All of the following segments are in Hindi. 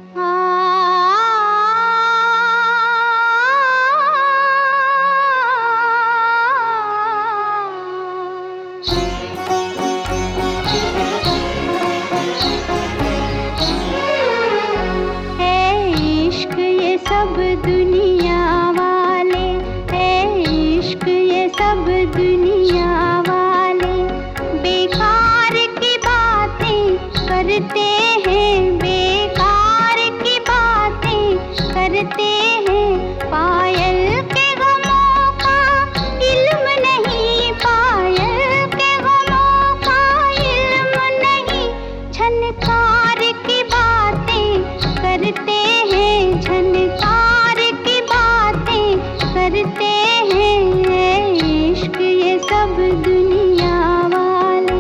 सब दुनिया वाले, है इश्क ये सब दुनिया वाले, बेकार की बातें करते हैं, बेकार की बातें करते हैं। पायल के गमों का इल्म नहीं, पायल के गमों का इल्म नहीं, झनकार की बातें करते हैं, झनकार की बातें करते हैं। इश्क ये सब दुनिया वाले।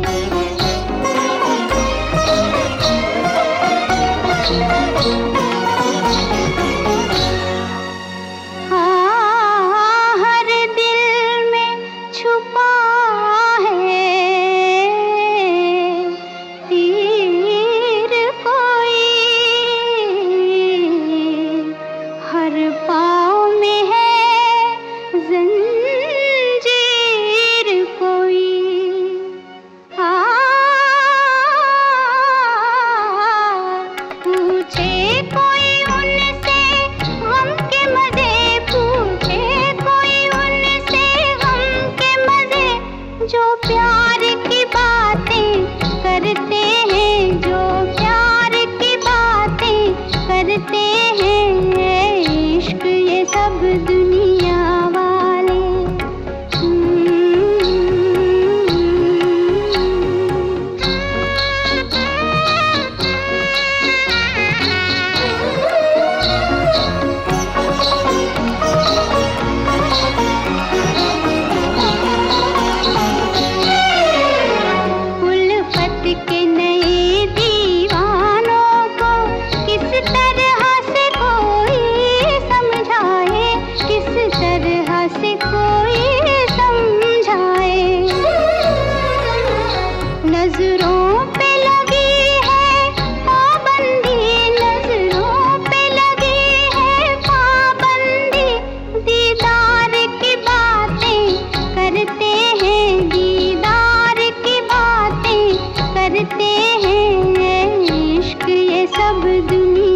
हाँ, हर दिल में छुपा है तीर कोई, हर पाँव में है जंजीर कोई। पूछे कोई उनसे गम के मजे, पूछे कोई उनसे गम के मजे, जो प्यार की बातें करते हैं, जो प्यार की बातें करते हैं। इश्क ये सब दुनिया वाले। उल्फत के नए दीवानों को किस तरह से कोई समझाए, किस तरह से कोई समझाए। नजरों पे लगी है पाबंदी, नजरों पे लगी है पाबंदी, दीदार की बातें करते हैं, दीदार की बातें करते हैं। इश्क ये सब दुनिया